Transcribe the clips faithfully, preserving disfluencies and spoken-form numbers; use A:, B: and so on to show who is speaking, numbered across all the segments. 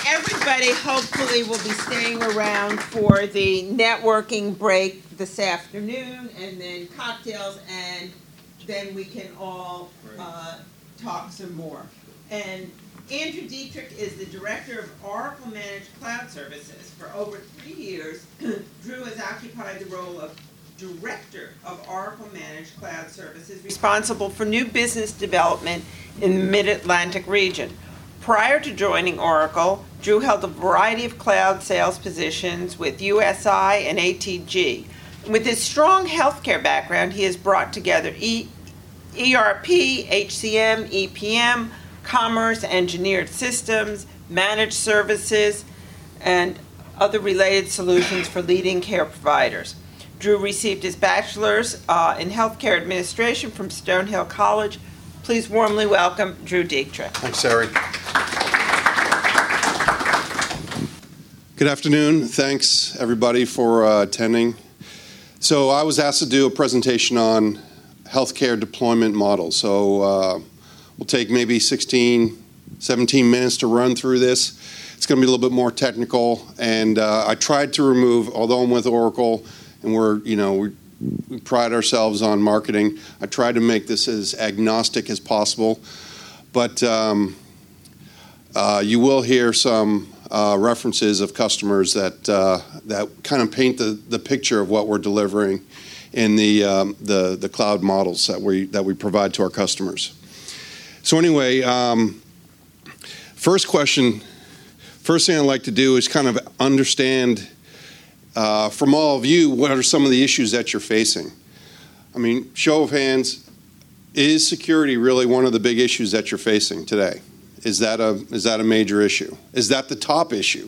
A: everybody hopefully will be staying around for the networking break this afternoon, and then cocktails, and then we can all uh, talk some more. And Andrew Dietrich is the Director of Oracle Managed Cloud Services. For over three years, Drew has occupied the role of Director of Oracle Managed Cloud Services, responsible for new business development in the Mid-Atlantic region. Prior to joining Oracle, Drew held a variety of cloud sales positions with U S I and A T G. With his strong healthcare background, he has brought together e- ERP, H C M, E P M, commerce, engineered systems, managed services, and other related solutions for leading care providers. Drew received his bachelor's uh, in healthcare administration from Stonehill College. Please warmly welcome Drew Dietrich.
B: Thanks, Sari. Good afternoon. Thanks, everybody, for uh, attending. So I was asked to do a presentation on healthcare deployment models. So uh, we'll take maybe sixteen, seventeen minutes to run through this. It's going to be a little bit more technical, and uh, I tried to remove, although I'm with Oracle, and we're, you know, we, we pride ourselves on marketing, I tried to make this as agnostic as possible. But um, uh, you will hear some uh, references of customers that uh, that kind of paint the, the picture of what we're delivering in the um, the the cloud models that we that we provide to our customers. So anyway, um, first question, first thing I'd like to do is kind of understand uh, from all of you, what are some of the issues that you're facing? I mean, show of hands, is security really one of the big issues that you're facing today? Is that a is that a major issue? Is that the top issue?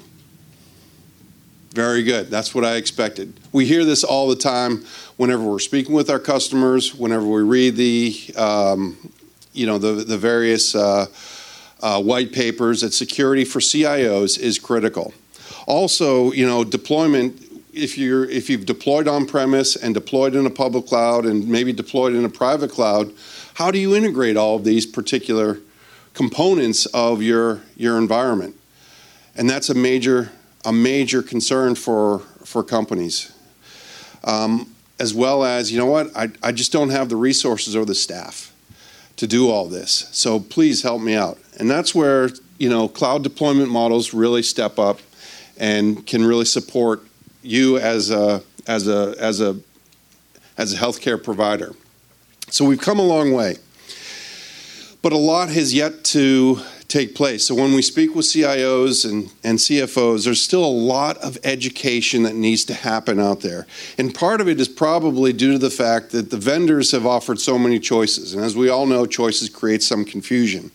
B: Very good. That's what I expected. We hear this all the time whenever we're speaking with our customers, whenever we read the um, you know the the various uh, uh, white papers, that security for C I Os is critical. Also, you know, deployment. If you're if you've deployed on premise and deployed in a public cloud and maybe deployed in a private cloud, how do you integrate all of these particular components of your your environment? And that's a major a major concern for for companies, um, as well as, you know what, I, I just don't have the resources or the staff to do all this, so please help me out. And that's where, you know, cloud deployment models really step up and can really support you as a as a as a as a healthcare provider. So we've come a long way, but a lot has yet to take place. So when we speak with C I Os and, and C F Os, there's still a lot of education that needs to happen out there. And part of it is probably due to the fact that the vendors have offered so many choices. And as we all know, choices create some confusion.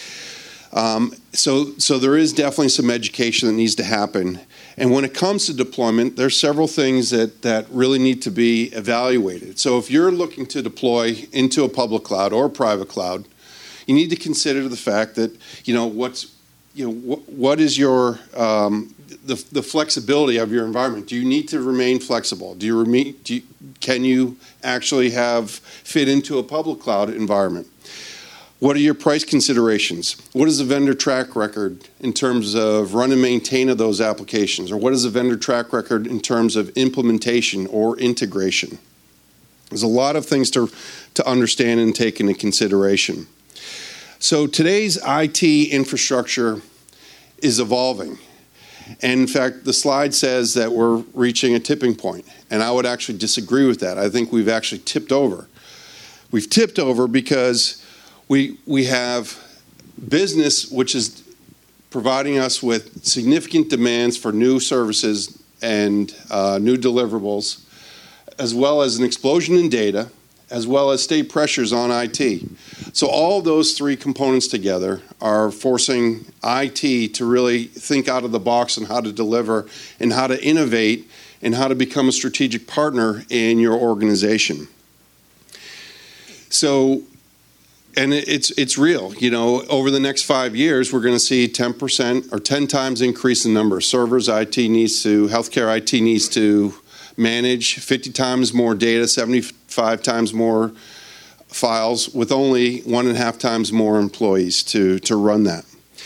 B: Um, so, so there is definitely some education that needs to happen. And when it comes to deployment, there's several things that, that really need to be evaluated. So if you're looking to deploy into a public cloud or a private cloud, you need to consider the fact that, you know, what's, you know, what, what is your, um, the, the flexibility of your environment? Do you need to remain flexible? Do you, remain, do you can you actually have fit into a public cloud environment? What are your price considerations? What is the vendor track record in terms of run and maintain of those applications? Or what is the vendor track record in terms of implementation or integration? There's a lot of things to, to understand and take into consideration. So today's I T infrastructure is evolving. And in fact, the slide says that we're reaching a tipping point. And I would actually disagree with that. I think we've actually tipped over. We've tipped over because We we have business which is providing us with significant demands for new services and uh, new deliverables, as well as an explosion in data, as well as state pressures on I T. So all those three components together are forcing I T to really think out of the box on how to deliver and how to innovate and how to become a strategic partner in your organization. So, and it's it's real. You know, over the next five years, we're going to see ten percent or ten times increase in number of servers I T needs to, healthcare I T needs to manage, fifty times more data, seventy-five times more files, with only one and a half times more employees to, to run that.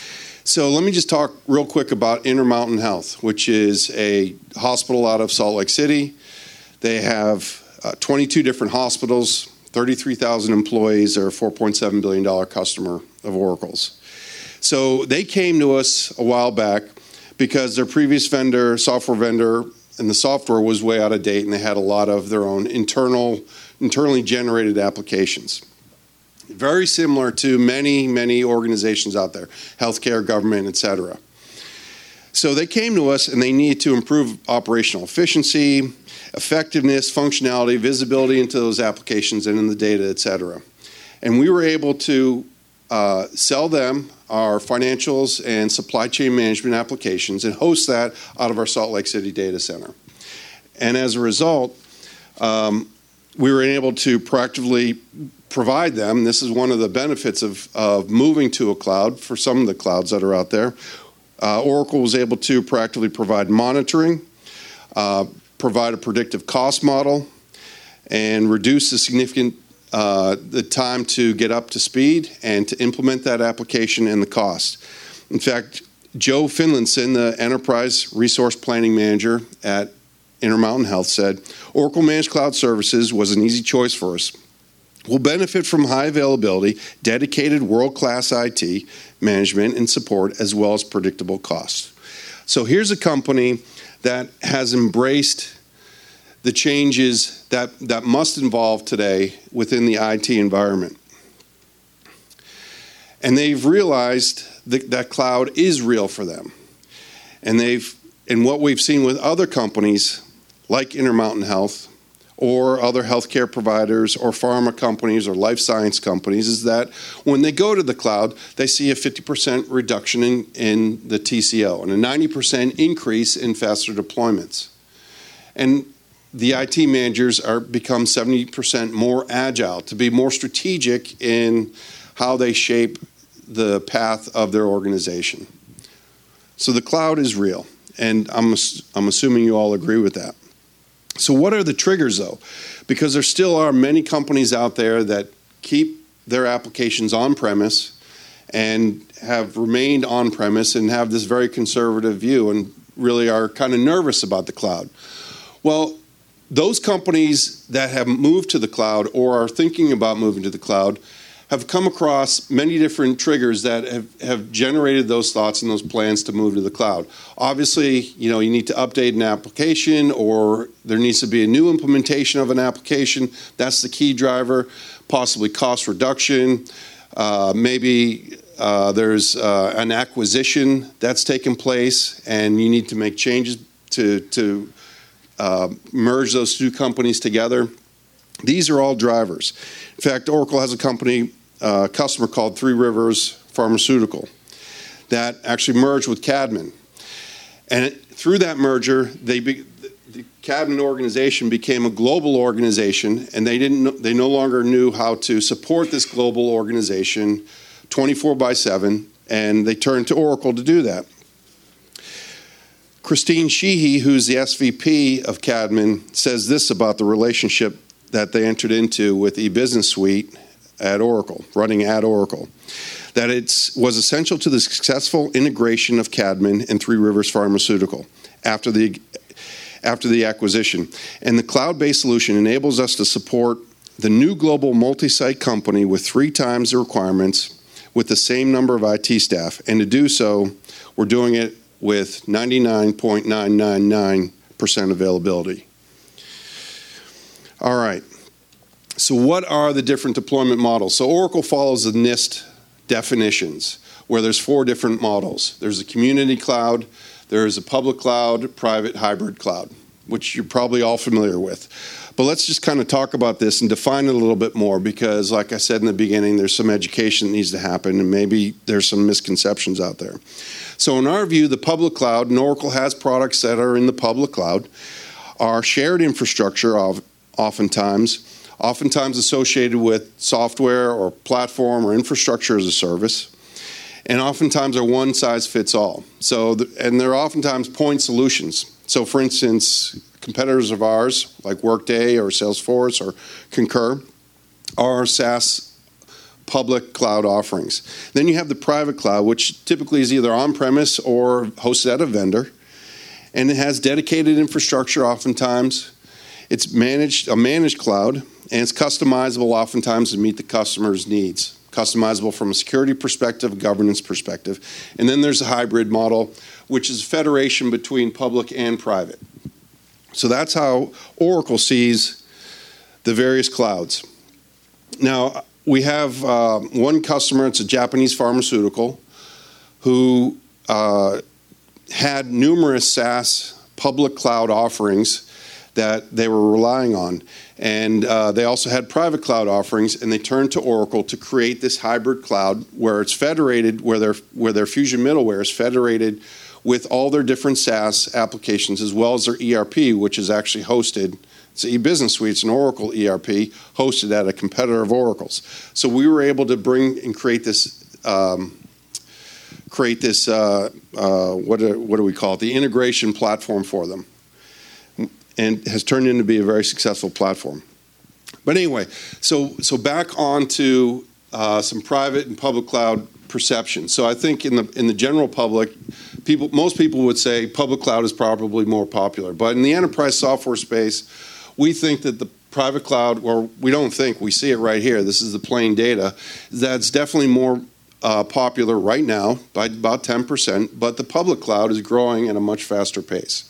B: So let me just talk real quick about Intermountain Health, which is a hospital out of Salt Lake City. They have uh, twenty-two different hospitals, thirty-three thousand employees. They're a four point seven billion dollars customer of Oracle's. So they came to us a while back because their previous vendor, software vendor, and the software was way out of date, and they had a lot of their own internal, internally generated applications. Very similar to many, many organizations out there, healthcare, government, et cetera. So they came to us, and they needed to improve operational efficiency, effectiveness, functionality, visibility into those applications and in the data, et cetera. And we were able to uh, sell them our financials and supply chain management applications and host that out of our Salt Lake City data center. And as a result, um, we were able to proactively provide them. This is one of the benefits of, of moving to a cloud for some of the clouds that are out there. Uh, Oracle was able to proactively provide monitoring, uh, provide a predictive cost model, and reduce the significant uh, the time to get up to speed and to implement that application and the cost. In fact, Joe Finlinson, the Enterprise Resource Planning Manager at Intermountain Health, said, Oracle Managed Cloud Services was an easy choice for us. We'll benefit from high availability, dedicated world-class I T management and support, as well as predictable costs. So here's a company that has embraced the changes that, that must involve today within the I T environment. And they've realized that, that cloud is real for them. And they've, and what we've seen with other companies like Intermountain Health or other healthcare providers or pharma companies or life science companies is that when they go to the cloud, they see a fifty percent reduction in, in the T C O and a ninety percent increase in faster deployments. And the I T managers are become seventy percent more agile to be more strategic in how they shape the path of their organization. So the cloud is real, and I'm, I'm assuming you all agree with that. So what are the triggers, though? Because there still are many companies out there that keep their applications on-premise and have remained on-premise and have this very conservative view and really are kind of nervous about the cloud. Well, those companies that have moved to the cloud or are thinking about moving to the cloud have come across many different triggers that have, have generated those thoughts and those plans to move to the cloud. Obviously, you know, you need to update an application or there needs to be a new implementation of an application. That's the key driver. Possibly cost reduction. Uh, maybe uh, there's uh, an acquisition that's taken place and you need to make changes to, to uh, merge those two companies together. These are all drivers. In fact, Oracle has a company, uh, customer called Three Rivers Pharmaceutical that actually merged with Cadman. And it, through that merger, they be, the Cadman organization became a global organization, and they didn't. Know, they no longer knew how to support this global organization twenty-four by seven, and they turned to Oracle to do that. Christine Sheehy, who's the S V P of Cadman, says this about the relationship that they entered into with eBusiness Suite at Oracle, running at Oracle, that it was essential to the successful integration of Cadman and Three Rivers Pharmaceutical after the, after the acquisition. And the cloud-based solution enables us to support the new global multi-site company with three times the requirements with the same number of I T staff. And to do so, we're doing it with ninety-nine point nine nine nine percent availability. All right, so what are the different deployment models? So Oracle follows the NIST definitions, where there's four different models. There's a community cloud, there's a public cloud, private hybrid cloud, which you're probably all familiar with. But let's just kind of talk about this and define it a little bit more because, like I said in the beginning, there's some education that needs to happen and maybe there's some misconceptions out there. So in our view, the public cloud, and Oracle has products that are in the public cloud, are shared infrastructure of oftentimes, oftentimes associated with software or platform or infrastructure as a service, and oftentimes are one size fits all. So, the, and they're oftentimes point solutions. So, for instance, competitors of ours like Workday or Salesforce or Concur are SaaS public cloud offerings. Then you have the private cloud, which typically is either on-premise or hosted at a vendor, and it has dedicated infrastructure oftentimes. It's managed, a managed cloud, and it's customizable oftentimes to meet the customer's needs. Customizable from a security perspective, governance perspective. And then there's a hybrid model, which is federation between public and private. So that's how Oracle sees the various clouds. Now, we have uh, one customer, it's a Japanese pharmaceutical, who uh, had numerous SaaS public cloud offerings that they were relying on. And uh, they also had private cloud offerings, and they turned to Oracle to create this hybrid cloud where it's federated, where their, where their Fusion middleware is federated with all their different SaaS applications, as well as their E R P, which is actually hosted. It's an e-business suite, it's an Oracle E R P hosted at a competitor of Oracle's. So we were able to bring and create this, um, create this, uh, uh, what, do, what do we call it, the integration platform for them. And has turned into be a very successful platform. But anyway, so so back on to uh, some private and public cloud perception. So I think in the in the general public, people most people would say public cloud is probably more popular. But in the enterprise software space, we think that the private cloud, or we don't think, we see it right here, this is the plain data, that's definitely more uh, popular right now by about ten percent, but the public cloud is growing at a much faster pace.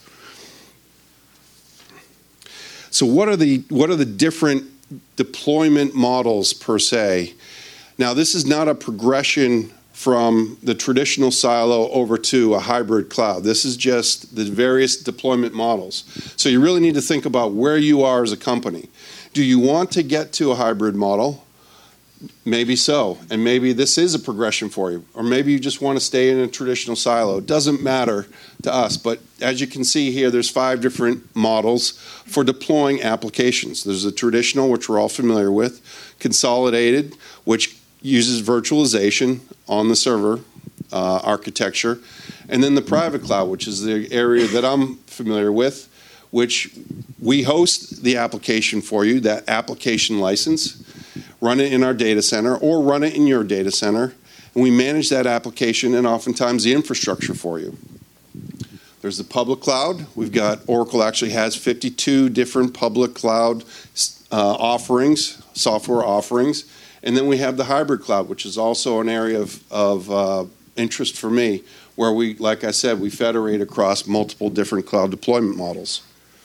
B: So what are the what are the different deployment models per se? Now, this is not a progression from the traditional silo over to a hybrid cloud. This is just the various deployment models. So you really need to think about where you are as a company. Do you want to get to a hybrid model? Maybe so, and maybe this is a progression for you, or maybe you just want to stay in a traditional silo. It doesn't matter to us, but as you can see here, there's five different models for deploying applications. There's a traditional, which we're all familiar with, consolidated, which uses virtualization on the server uh, architecture, and then the private cloud, which is the area that I'm familiar with, which we host the application for you, that application license, run it in our data center or run it in your data center, and we manage that application and oftentimes the infrastructure for you. There's the public cloud. We've got, Oracle actually has fifty-two different public cloud uh, offerings, software offerings, and then we have the hybrid cloud, which is also an area of, of uh, interest for me, where we, like I said, we federate across multiple different cloud deployment models.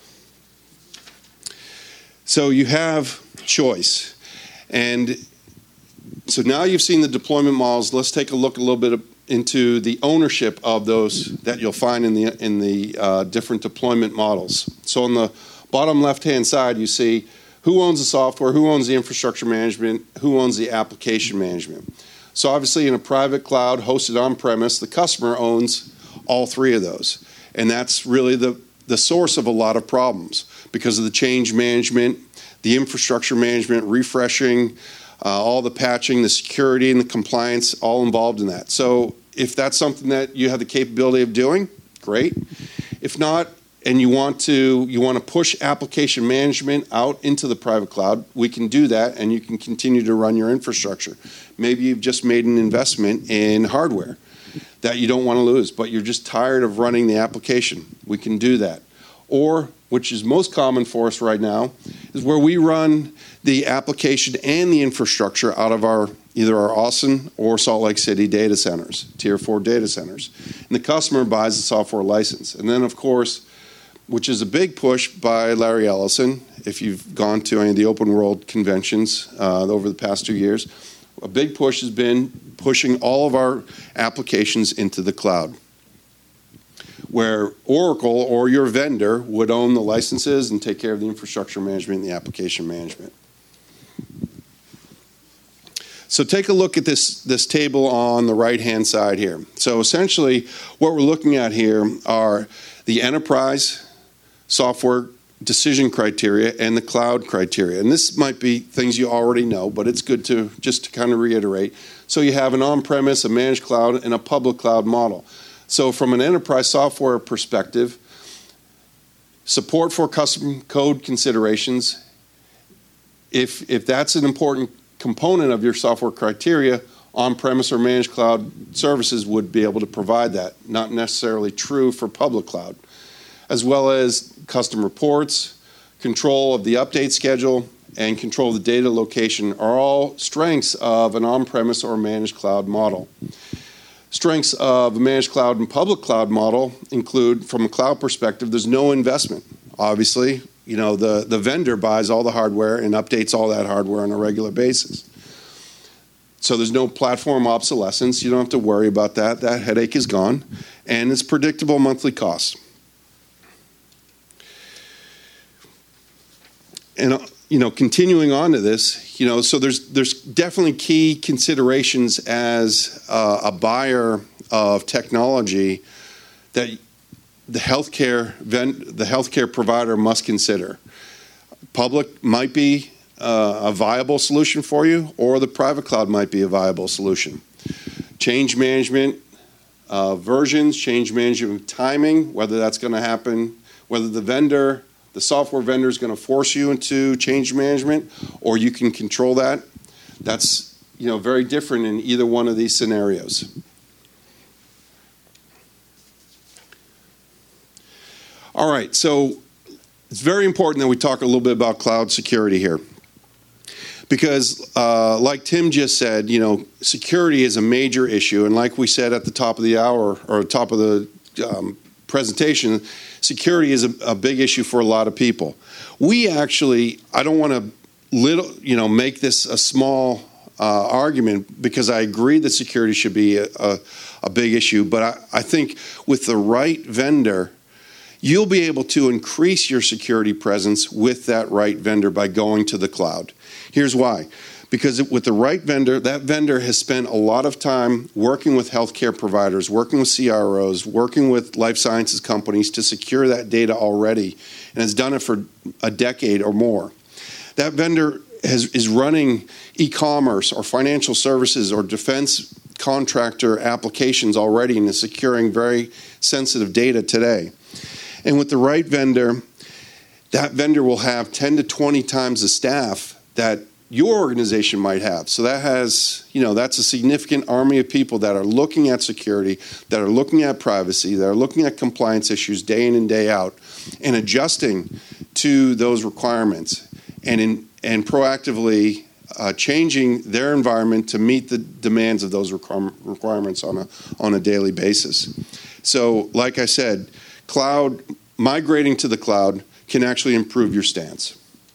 B: So you have choice. And so now you've seen the deployment models. Let's take a look a little bit into the ownership of those that you'll find in the in the uh, different deployment models. So on the bottom left-hand side, you see who owns the software, who owns the infrastructure management, who owns the application management. So obviously in a private cloud hosted on-premise, the customer owns all three of those. And that's really the, the source of a lot of problems because of the change management, the infrastructure management, refreshing, uh, all the patching, the security, and the compliance, all involved in that. So if that's something that you have the capability of doing, great. If not, and you want to you want to push application management out into the private cloud, we can do that, and you can continue to run your infrastructure. Maybe you've just made an investment in hardware that you don't want to lose, but you're just tired of running the application. We can do that. Or, which is most common for us right now, is where we run the application and the infrastructure out of our either our Austin or Salt Lake City data centers, tier four data centers. And the customer buys the software license. And then, of course, which is a big push by Larry Ellison, if you've gone to any of the open world conventions uh, over the past two years, a big push has been pushing all of our applications into the cloud, where Oracle or your vendor would own the licenses and take care of the infrastructure management and the application management. So take a look at this, this table on the right-hand side here. So essentially, what we're looking at here are the enterprise software decision criteria and the cloud criteria. And this might be things you already know, but it's good to just to kind of reiterate. So you have an on-premise, a managed cloud, and a public cloud model. So from an enterprise software perspective, support for custom code considerations, if, if that's an important component of your software criteria, on-premise or managed cloud services would be able to provide that. Not necessarily true for public cloud. As well as custom reports, control of the update schedule, and control of the data location are all strengths of an on-premise or managed cloud model. Strengths of a managed cloud and public cloud model include, from a cloud perspective, there's no investment. Obviously, you know, the, the vendor buys all the hardware and updates all that hardware on a regular basis. So there's no platform obsolescence. You don't have to worry about that. That headache is gone. And it's predictable monthly costs. And, uh, you know, continuing on to this, you know, so there's there's definitely key considerations as uh, a buyer of technology that the healthcare ven- the healthcare provider must consider. Public might be uh, a viable solution for you, or the private cloud might be a viable solution. Change management, uh, versions, change management timing, whether that's going to happen, whether the vendor, the software vendor is going to force you into change management, or you can control that. That's, you know, very different in either one of these scenarios. All right, so it's very important that we talk a little bit about cloud security here. Because uh, like Tim just said, you know, security is a major issue. And like we said at the top of the hour, or top of the um, presentation, security is a, a big issue for a lot of people. We actually, I don't want to little, you know, make this a small uh, argument, because I agree that security should be a, a, a big issue. But I, I think with the right vendor, you'll be able to increase your security presence with that right vendor by going to the cloud. Here's why. Because with the right vendor, that vendor has spent a lot of time working with healthcare providers, working with C R Os, working with life sciences companies to secure that data already, and has done it for a decade or more. That vendor has, is running e-commerce or financial services or defense contractor applications already and is securing very sensitive data today. And with the right vendor, that vendor will have ten to twenty times the staff that your organization might have. So that has, you know, that's a significant army of people that are looking at security, that are looking at privacy, that are looking at compliance issues day in and day out, and adjusting to those requirements, and in, and proactively uh, changing their environment to meet the demands of those requir- requirements on a on a daily basis. So, like I said, cloud, migrating to the cloud can actually improve your stance.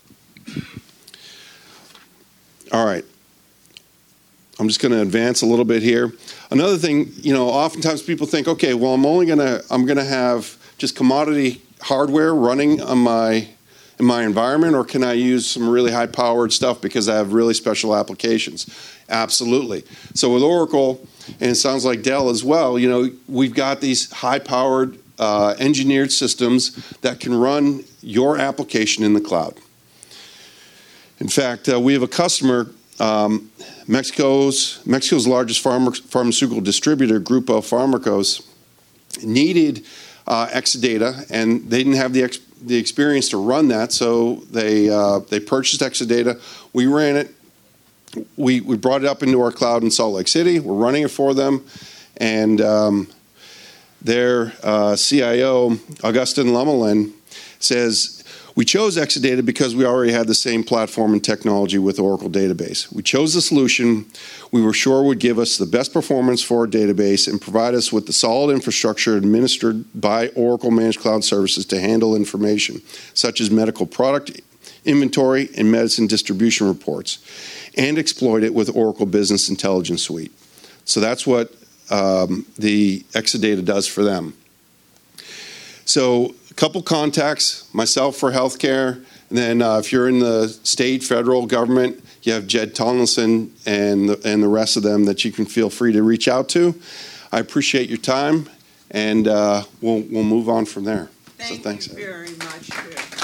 B: All right. I'm just going to advance a little bit here. Another thing, you know, oftentimes people think, okay, well, I'm only going to, I'm going to have just commodity hardware running on my, in my environment, or can I use some really high-powered stuff because I have really special applications? Absolutely. So with Oracle, and it sounds like Dell as well, you know, we've got these high-powered uh, engineered systems that can run your application in the cloud. In fact, uh, we have a customer, um, Mexico's Mexico's largest pharma, pharmaceutical distributor, Grupo Pharmacos, needed uh, Exadata, and they didn't have the ex- the experience to run that, so they uh, they purchased Exadata. We ran it. We we brought it up into our cloud in Salt Lake City. We're running it for them, and um, their uh, C I O, Augustin Lemelin, says, we chose Exadata because we already had the same platform and technology with Oracle Database. We chose the solution we were sure would give us the best performance for our database and provide us with the solid infrastructure administered by Oracle Managed Cloud Services to handle information, such as medical product inventory and medicine distribution reports, and exploit it with Oracle Business Intelligence Suite. So that's what um, the Exadata does for them. So a couple contacts, myself for healthcare, and then uh, if you're in the state, federal government, you have Jed Tomlinson and the, and the rest of them that you can feel free to reach out to. I appreciate your time, and uh, we'll we'll move on from there.
A: Thank
B: so thanks.
A: you very much.